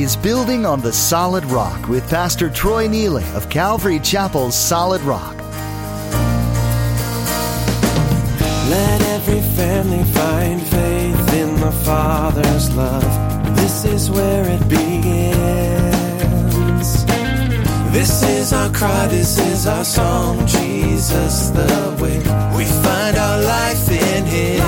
is Building on the Solid Rock with Pastor Troy Neely of Calvary Chapel's Solid Rock. Let every family find faith in the Father's love. This is where it begins. This is our cry, this is our song. Jesus the way. We find our life in Him.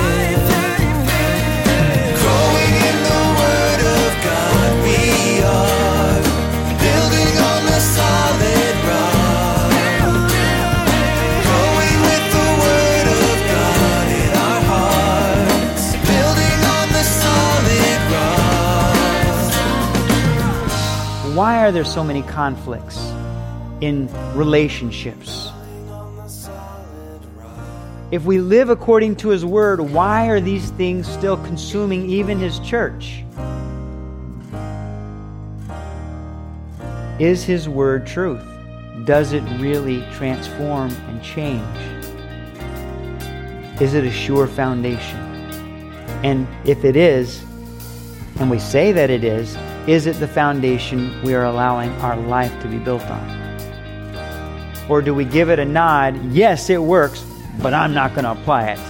Growing in the Word of God, we are building on the solid rock. Growing with the Word of God in our hearts, building on the solid rock. Why are there so many conflicts in relationships? If we live according to His Word, why are these things still consuming even His church? Is His Word truth? Does it really transform and change? Is it a sure foundation? And if it is, and we say that it is it the foundation we are allowing our life to be built on? Or do we give it a nod, yes, it works, but I'm not going to apply it?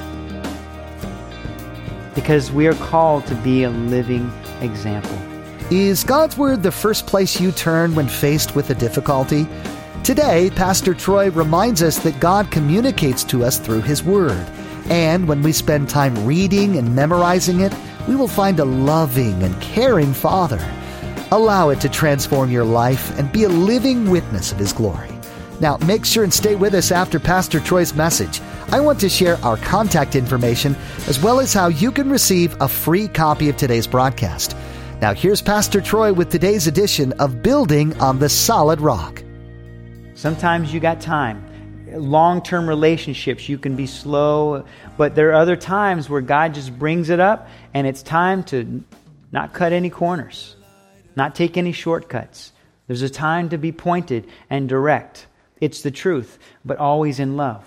Because we are called to be a living example. Is God's Word the first place you turn when faced with a difficulty? Today, Pastor Troy reminds us that God communicates to us through His Word. And when we spend time reading and memorizing it, we will find a loving and caring Father. Allow it to transform your life and be a living witness of His glory. Now, make sure and stay with us after Pastor Troy's message. I want to share our contact information as well as how you can receive a free copy of today's broadcast. Now, here's Pastor Troy with today's edition of Building on the Solid Rock. Sometimes you got time. Long-term relationships, you can be slow, but there are other times where God just brings it up and it's time to not cut any corners, not take any shortcuts. There's a time to be pointed and direct. It's the truth, but always in love.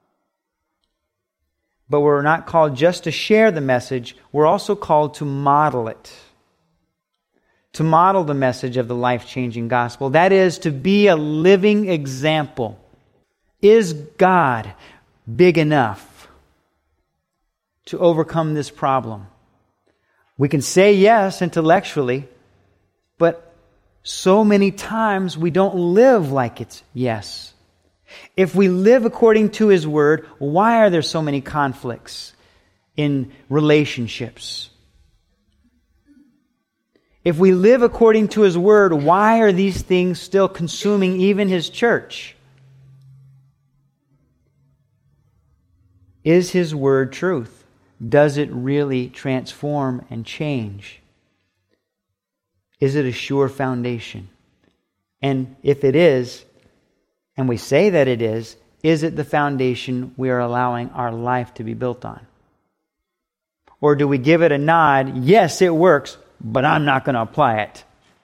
But we're not called just to share the message, we're also called to model it. To model the message of the life-changing gospel. That is, to be a living example. Is God big enough to overcome this problem? We can say yes intellectually, but so many times we don't live like it's yes. If we live according to His Word, why are there so many conflicts in relationships? If we live according to His Word, why are these things still consuming even His church? Is His Word truth? Does it really transform and change? Is it a sure foundation? And if it is, and we say that it is it the foundation we are allowing our life to be built on? Or do we give it a nod, yes, it works, but I'm not going to apply it?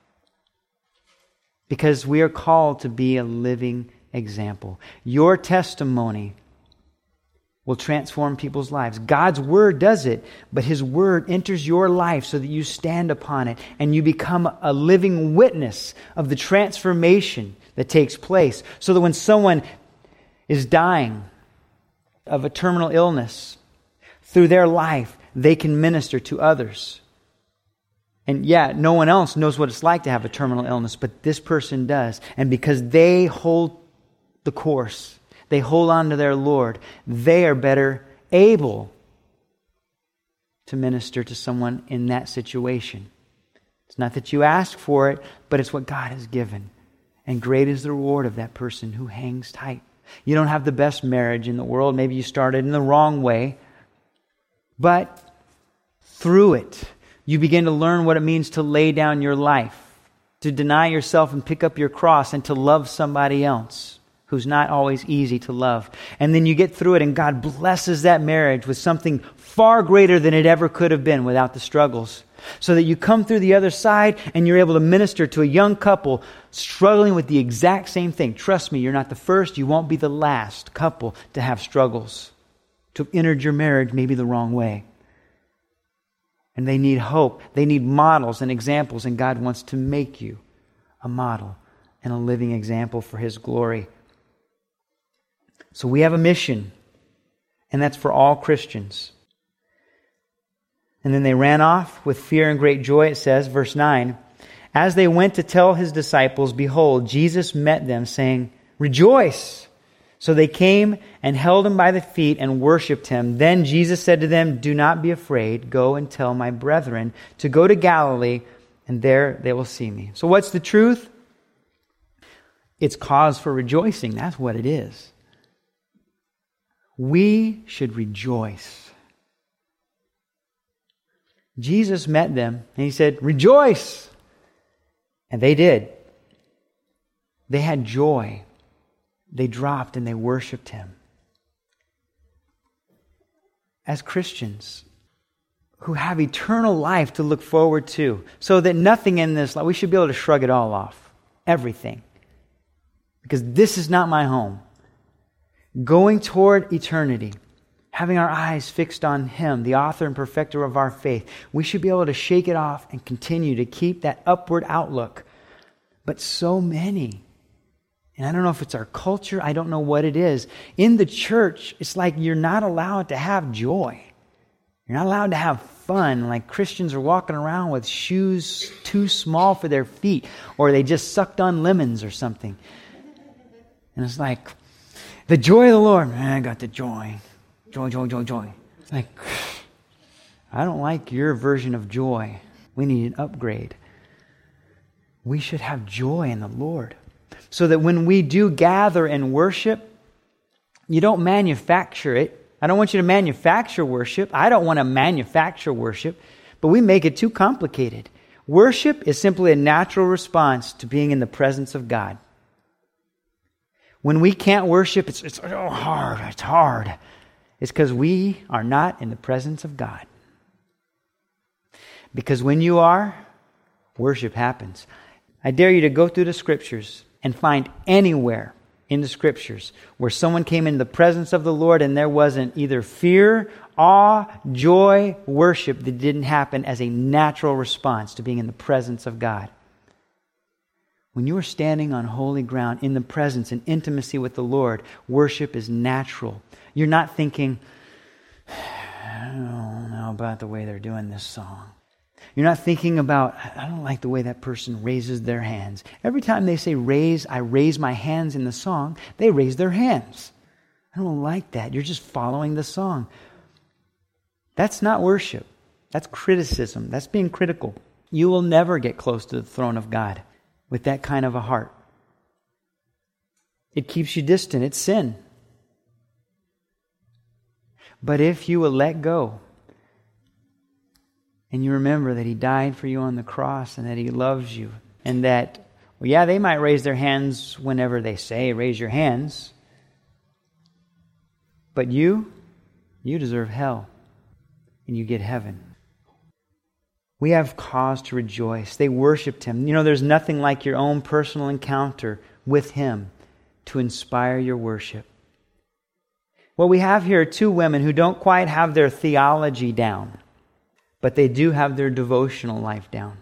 Because we are called to be a living example. Your testimony will transform people's lives. God's Word does it, but His Word enters your life so that you stand upon it and you become a living witness of the transformation that takes place. So that when someone is dying of a terminal illness, through their life, they can minister to others. And no one else knows what it's like to have a terminal illness, but this person does. And because they hold the course, they hold on to their Lord, they are better able to minister to someone in that situation. It's not that you ask for it, but it's what God has given. And great is the reward of that person who hangs tight. You don't have the best marriage in the world. Maybe you started in the wrong way. But through it, you begin to learn what it means to lay down your life, to deny yourself and pick up your cross, and to love somebody else who's not always easy to love. And then you get through it, and God blesses that marriage with something far greater than it ever could have been without the struggles. So that you come through the other side and you're able to minister to a young couple struggling with the exact same thing. Trust me, you're not the first, you won't be the last couple to have struggles, to have entered your marriage maybe the wrong way. And they need hope. They need models and examples, and God wants to make you a model and a living example for His glory. So we have a mission, and that's for all Christians. And then they ran off with fear and great joy, it says, verse 9. As they went to tell His disciples, behold, Jesus met them, saying, "Rejoice!" So they came and held Him by the feet and worshipped Him. Then Jesus said to them, "Do not be afraid. Go and tell my brethren to go to Galilee, and there they will see me." So what's the truth? It's cause for rejoicing. That's what it is. We should rejoice. Jesus met them and He said, "Rejoice!" And they did. They had joy. They dropped and they worshiped Him. As Christians who have eternal life to look forward to, so that nothing in this life, we should be able to shrug it all off. Everything. Because this is not my home. Going toward eternity, having our eyes fixed on Him, the author and perfecter of our faith, we should be able to shake it off and continue to keep that upward outlook. But so many, and I don't know if it's our culture, I don't know what it is. In the church, it's like you're not allowed to have joy. You're not allowed to have fun. Like Christians are walking around with shoes too small for their feet, or they just sucked on lemons or something. And it's like, the joy of the Lord. I got the joy. Joy, joy, joy, joy. It's like, I don't like your version of joy. We need an upgrade. We should have joy in the Lord. So that when we do gather and worship, you don't manufacture it. I don't want you to manufacture worship. I don't want to manufacture worship. But we make it too complicated. Worship is simply a natural response to being in the presence of God. When we can't worship, it's hard. It's hard. It's because we are not in the presence of God. Because when you are, worship happens. I dare you to go through the Scriptures and find anywhere in the Scriptures where someone came in the presence of the Lord and there wasn't either fear, awe, joy, worship that didn't happen as a natural response to being in the presence of God. When you are standing on holy ground in the presence and intimacy with the Lord, worship is natural. You're not thinking, I don't know about the way they're doing this song. You're not thinking about, I don't like the way that person raises their hands. Every time they say raise, I raise my hands in the song, they raise their hands. I don't like that. You're just following the song. That's not worship. That's criticism. That's being critical. You will never get close to the throne of God with that kind of a heart. It keeps you distant. It's sin. But if you will let go, and you remember that He died for you on the cross and that He loves you, and that, well, yeah, they might raise their hands whenever they say, raise your hands. But you deserve hell, and you get heaven. We have cause to rejoice. They worshiped Him. You know, there's nothing like your own personal encounter with Him to inspire your worship. What we have here are two women who don't quite have their theology down, but they do have their devotional life down.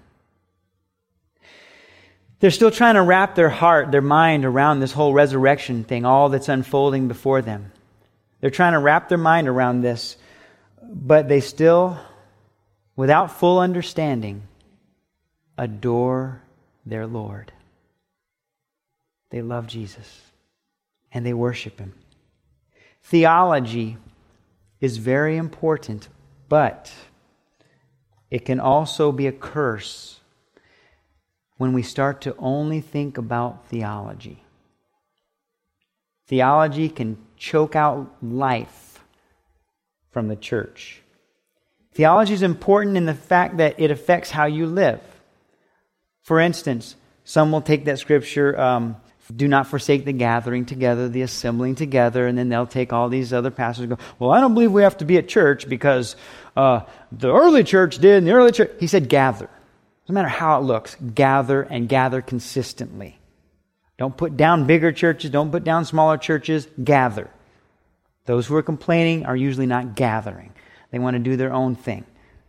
They're still trying to wrap their heart, their mind around this whole resurrection thing, all that's unfolding before them. They're trying to wrap their mind around this, but they still, without full understanding, adore their Lord. They love Jesus and they worship Him. Theology is very important, but it can also be a curse when we start to only think about theology. Theology can choke out life from the church. Theology is important in the fact that it affects how you live. For instance, some will take that scripture, do not forsake the gathering together, the assembling together, and then they'll take all these other passages and go, well, I don't believe we have to be at church because the early church did, and the early church... He said gather. No matter how it looks, gather and gather consistently. Don't put down bigger churches, don't put down smaller churches, gather. Those who are complaining are usually not gathering. They want to do their own thing.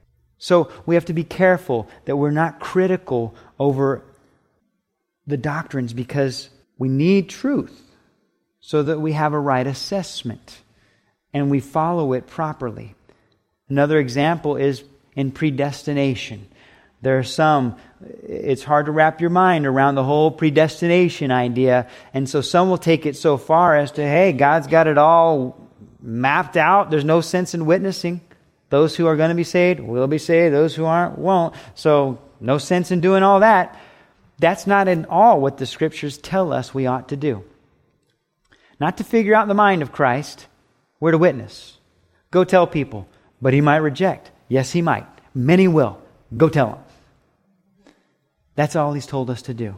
So we have to be careful that we're not critical over the doctrines, because we need truth so that we have a right assessment and we follow it properly. Another example is in predestination. There are some, it's hard to wrap your mind around the whole predestination idea, and so some will take it so far as to, hey, God's got it all mapped out. There's no sense in witnessing. Those who are going to be saved will be saved. Those who aren't won't. So no sense in doing all that. That's not at all what the Scriptures tell us we ought to do. Not to figure out the mind of Christ. We're to witness. Go tell people. But he might reject. Yes, he might. Many will. Go tell them. That's all he's told us to do.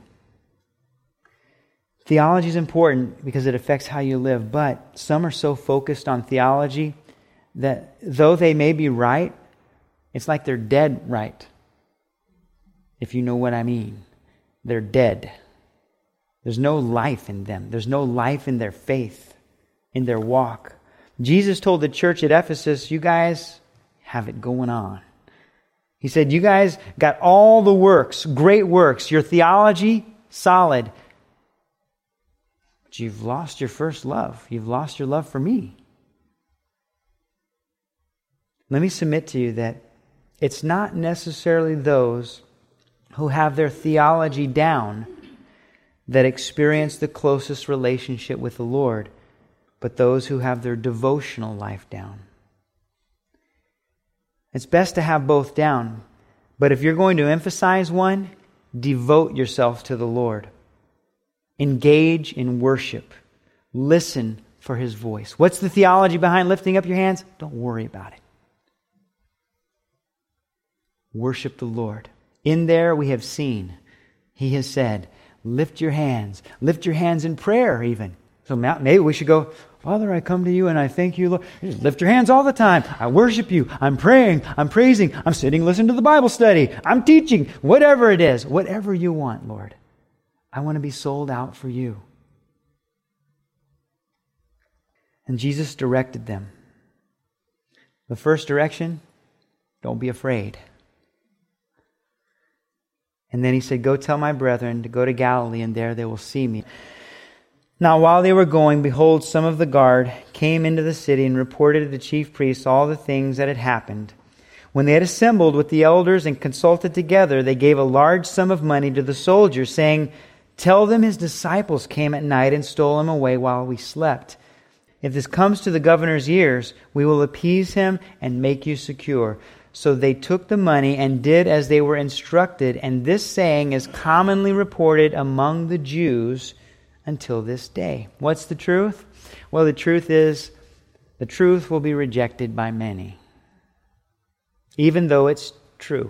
Theology is important because it affects how you live, but some are so focused on theology that though they may be right, it's like they're dead right. If you know what I mean. They're dead. There's no life in them. There's no life in their faith, in their walk. Jesus told the church at Ephesus, you guys have it going on. He said, you guys got all the works, great works, your theology, solid. But you've lost your first love. You've lost your love for me. Let me submit to you that it's not necessarily those who have their theology down that experience the closest relationship with the Lord, but those who have their devotional life down. It's best to have both down, but if you're going to emphasize one, devote yourself to the Lord. Engage in worship. Listen for His voice. What's the theology behind lifting up your hands? Don't worry about it. Worship the Lord. In there we have seen, He has said, lift your hands. Lift your hands in prayer even. So maybe we should go, Father, I come to you and I thank you, Lord. Just lift your hands all the time. I worship you. I'm praying. I'm praising. I'm sitting listening to the Bible study. I'm teaching. Whatever it is. Whatever you want, Lord. I want to be sold out for you. And Jesus directed them. The first direction, don't be afraid. And then He said, go tell my brethren to go to Galilee, and there they will see me. Now while they were going, behold, some of the guard came into the city and reported to the chief priests all the things that had happened. When they had assembled with the elders and consulted together, they gave a large sum of money to the soldiers, saying, tell them his disciples came at night and stole him away while we slept. If this comes to the governor's ears, we will appease him and make you secure. So they took the money and did as they were instructed, and this saying is commonly reported among the Jews until this day. What's the truth? Well, the truth is, the truth will be rejected by many, even though it's true.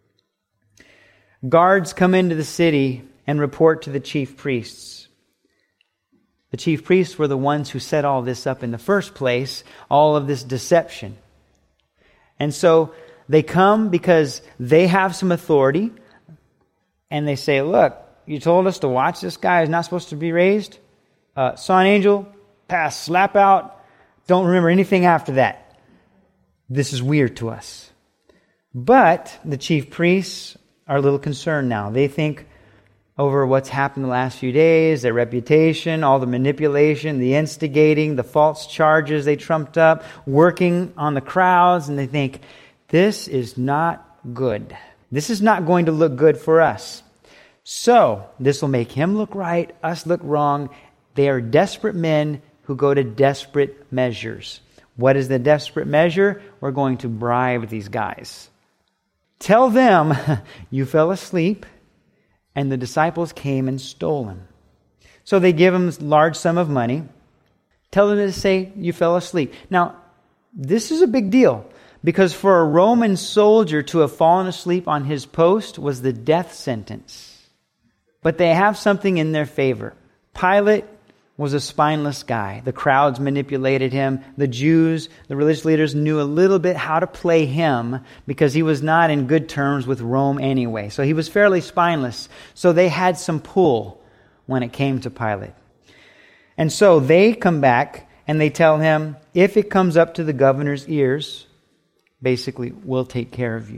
Guards come into the city and report to the chief priests. The chief priests were the ones who set all this up in the first place, all of this deception. And so they come because they have some authority, and they say, look, you told us to watch this guy who's not supposed to be raised. Saw an angel, pass, slap out, don't remember anything after that. This is weird to us. But the chief priests are a little concerned now. They think over what's happened the last few days, their reputation, all the manipulation, the instigating, the false charges they trumped up, working on the crowds, and they think, this is not good. This is not going to look good for us. So, this will make him look right, us look wrong. They are desperate men who go to desperate measures. What is the desperate measure? We're going to bribe these guys. Tell them you fell asleep and the disciples came and stole him. So they give him a large sum of money. Tell them to say you fell asleep. Now, this is a big deal, because for a Roman soldier to have fallen asleep on his post was the death sentence. But they have something in their favor. Pilate was a spineless guy. The crowds manipulated him. The Jews, the religious leaders, knew a little bit how to play him because he was not in good terms with Rome anyway. So he was fairly spineless. So they had some pull when it came to Pilate. And so they come back and they tell him, if it comes up to the governor's ears, basically, we'll take care of you.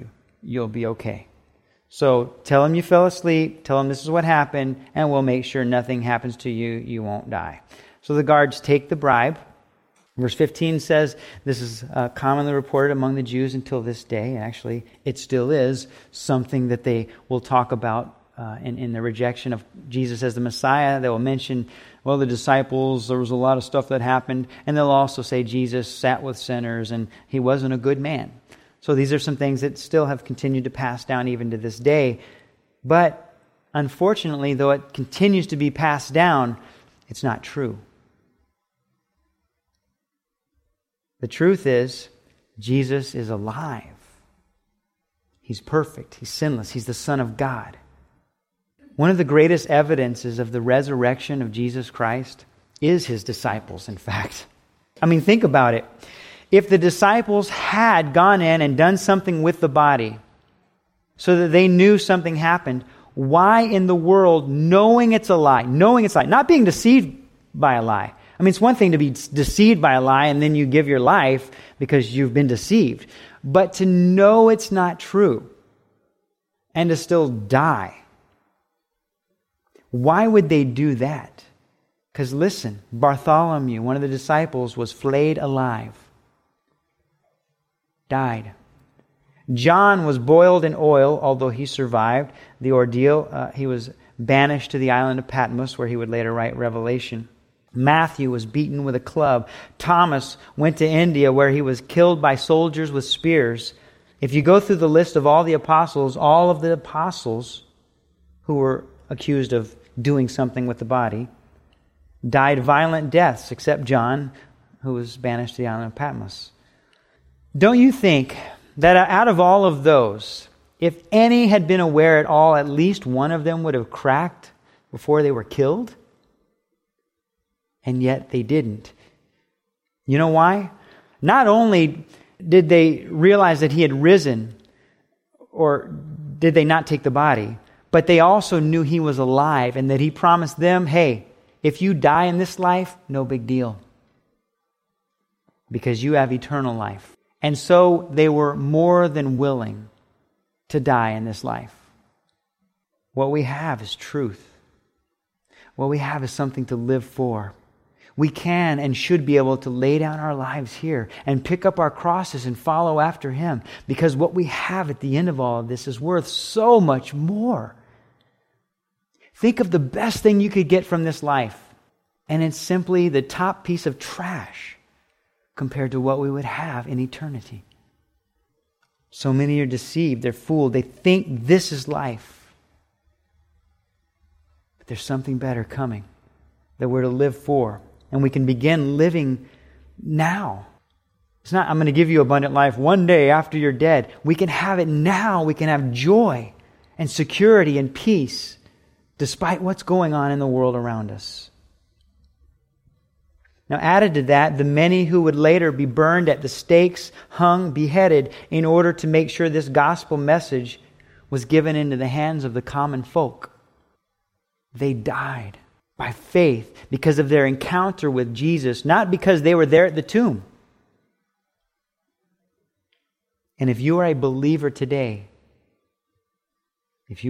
you'll be okay. So tell him you fell asleep, tell him this is what happened, and we'll make sure nothing happens to you, you won't die. So the guards take the bribe. Verse 15 says, this is commonly reported among the Jews until this day. Actually, it still is something that they will talk about in the rejection of Jesus as the Messiah. They will mention, well, the disciples, there was a lot of stuff that happened. And they'll also say Jesus sat with sinners and he wasn't a good man. So these are some things that still have continued to pass down even to this day. But unfortunately, though it continues to be passed down, it's not true. The truth is, Jesus is alive. He's perfect. He's sinless. He's the Son of God. One of the greatest evidences of the resurrection of Jesus Christ is His disciples, in fact. I mean, think about it. If the disciples had gone in and done something with the body so that they knew something happened, why in the world, knowing it's a lie, not being deceived by a lie. I mean, it's one thing to be deceived by a lie and then you give your life because you've been deceived. But to know it's not true and to still die, why would they do that? Because listen, Bartholomew, one of the disciples, was flayed alive. Died. John was boiled in oil, although he survived the ordeal. He was banished to the island of Patmos, where he would later write Revelation. Matthew was beaten with a club. Thomas went to India, where he was killed by soldiers with spears. If you go through the list of all the apostles, all of the apostles who were accused of doing something with the body died violent deaths, except John, who was banished to the island of Patmos. Don't you think that out of all of those, if any had been aware at all, at least one of them would have cracked before they were killed? And yet they didn't. You know why? Not only did they realize that He had risen, or did they not take the body, but they also knew He was alive and that He promised them, hey, if you die in this life, no big deal, because you have eternal life. And so they were more than willing to die in this life. What we have is truth. What we have is something to live for. We can and should be able to lay down our lives here and pick up our crosses and follow after Him, because what we have at the end of all of this is worth so much more. Think of the best thing you could get from this life, and it's simply the top piece of trash compared to what we would have in eternity. So many are deceived, they're fooled, they think this is life. But there's something better coming that we're to live for, and we can begin living now. It's not, I'm going to give you abundant life one day after you're dead. We can have it now. We can have joy and security and peace despite what's going on in the world around us. Now, added to that, the many who would later be burned at the stakes, hung, beheaded, in order to make sure this gospel message was given into the hands of the common folk. They died by faith because of their encounter with Jesus, not because they were there at the tomb. And if you are a believer today, is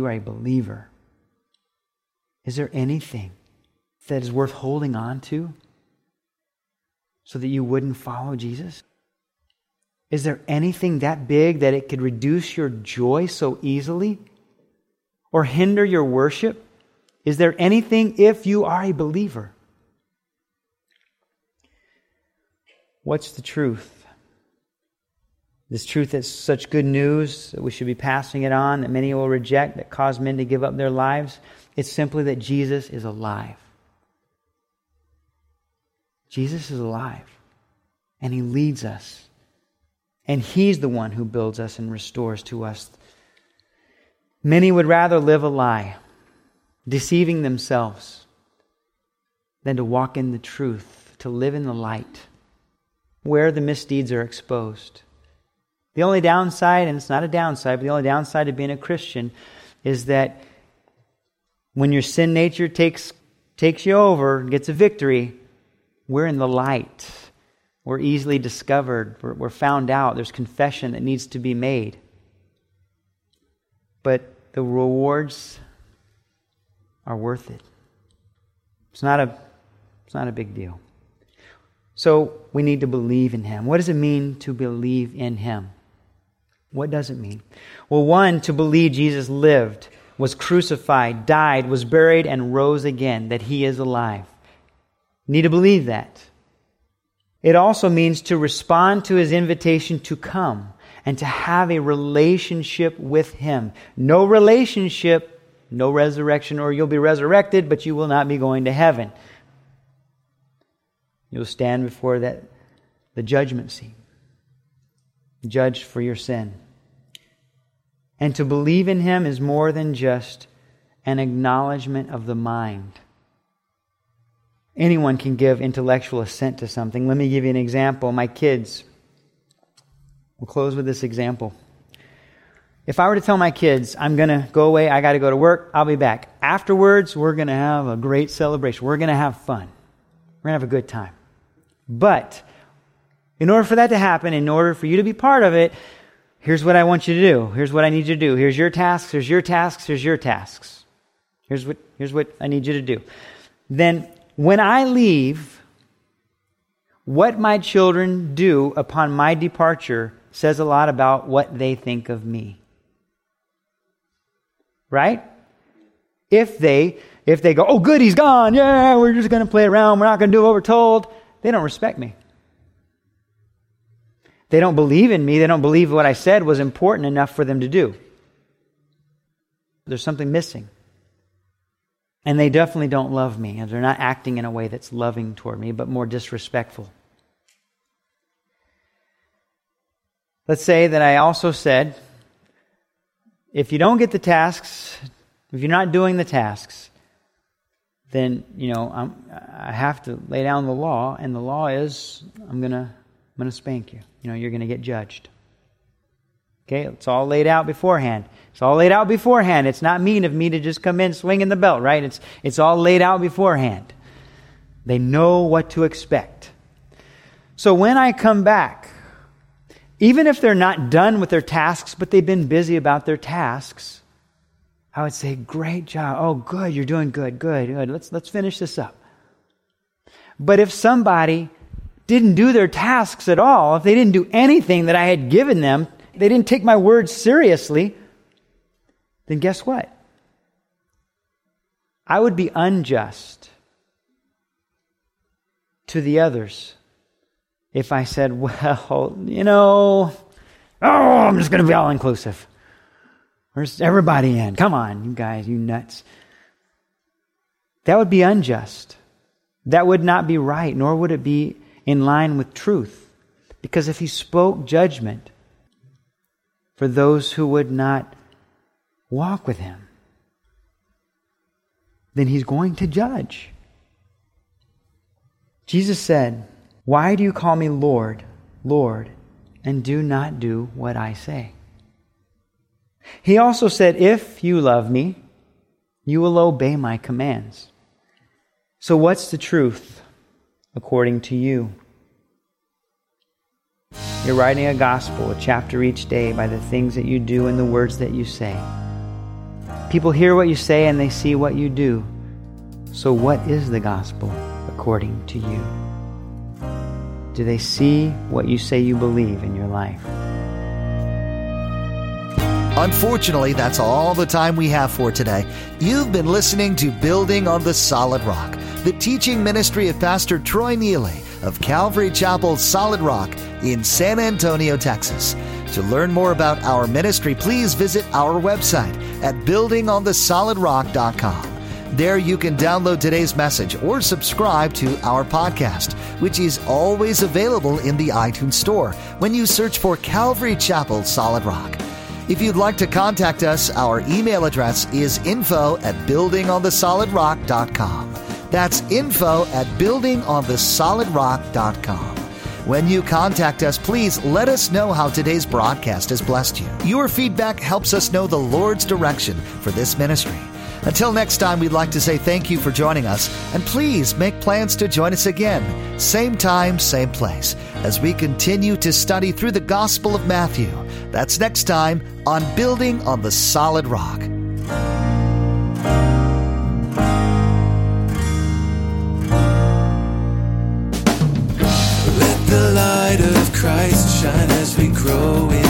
there anything that is worth holding on to so that you wouldn't follow Jesus? Is there anything that big that it could reduce your joy so easily or hinder your worship? Is there anything if you are a believer? What's the truth? This truth is such good news that we should be passing it on, that many will reject, that cause men to give up their lives. It's simply that Jesus is alive. Jesus is alive, and He leads us, and He's the one who builds us and restores to us. Many would rather live a lie, deceiving themselves, than to walk in the truth, to live in the light, where the misdeeds are exposed. The only downside, and it's not a downside, but the only downside of being a Christian is that when your sin nature takes you over, gets a victory, we're in the light. We're easily discovered. We're found out. There's confession that needs to be made. but the rewards are worth it. It's not a big deal. So we need to believe in Him. What does it mean to believe in Him? What does it mean? Well, one, to believe Jesus lived, was crucified, died, was buried, and rose again, that He is alive. You need to believe that. It also means to respond to His invitation to come and to have a relationship with Him. No relationship, no resurrection, or you'll be resurrected, but you will not be going to heaven. You'll stand before the judgment seat, judged for your sin. And to believe in Him is more than just an acknowledgement of the mind. Anyone can give intellectual assent to something. Let me give you an example. My kids, we'll close with this example. If I were to tell my kids, I'm going to go away, I got to go to work, I'll be back. Afterwards, we're going to have a great celebration. We're going to have fun. We're going to have a good time. But in order for that to happen, in order for you to be part of it, here's what I want you to do. Here's what I need you to do. Here's your tasks. Here's your tasks. Here's your tasks. Here's what I need you to do. Then when I leave, what my children do upon my departure says a lot about what they think of me. Right? If they go, oh good, he's gone. Yeah, we're just going to play around. We're not going to do what we're told. They don't respect me. They don't believe in me. They don't believe what I said was important enough for them to do. There's something missing. And they definitely don't love me. And they're not acting in a way that's loving toward me, but more disrespectful. Let's say that I also said, if you don't get the tasks, if you're not doing the tasks, then, I have to lay down the law, and the law is, I'm gonna spank you. You're going to get judged. Okay, it's all laid out beforehand. It's all laid out beforehand. It's not mean of me to just come in swinging the belt, right? It's all laid out beforehand. They know what to expect. So when I come back, even if they're not done with their tasks, but they've been busy about their tasks, I would say, great job. Oh, good, you're doing good. Let's finish this up. But if somebody didn't do their tasks at all, if they didn't do anything that I had given them, they didn't take my words seriously, then guess what? I would be unjust to the others if I said, well, I'm just going to be all-inclusive. Where's everybody in? Come on, you guys, you nuts. That would be unjust. That would not be right, nor would it be in line with truth. Because if He spoke judgment for those who would not walk with Him, then He's going to judge. Jesus said, why do you call me Lord, Lord, and do not do what I say? He also said, if you love me, you will obey my commands. So what's the truth according to you? You're writing a gospel, a chapter each day by the things that you do and the words that you say. People hear what you say and they see what you do. So what is the gospel according to you? Do they see what you say you believe in your life? Unfortunately, that's all the time we have for today. You've been listening to Building on the Solid Rock, the teaching ministry of Pastor Troy Neely of Calvary Chapel Solid Rock in San Antonio, Texas. To learn more about our ministry, please visit our website at buildingonthesolidrock.com. There you can download today's message or subscribe to our podcast, which is always available in the iTunes Store when you search for Calvary Chapel Solid Rock. If you'd like to contact us, our email address is info@buildingonthesolidrock.com. That's info@buildingonthesolidrock.com. When you contact us, please let us know how today's broadcast has blessed you. Your feedback helps us know the Lord's direction for this ministry. Until next time, we'd like to say thank you for joining us, and please make plans to join us again same time, same place, as we continue to study through the Gospel of Matthew. That's next time on Building on the Solid Rock. Let the light of Christ shine as we grow in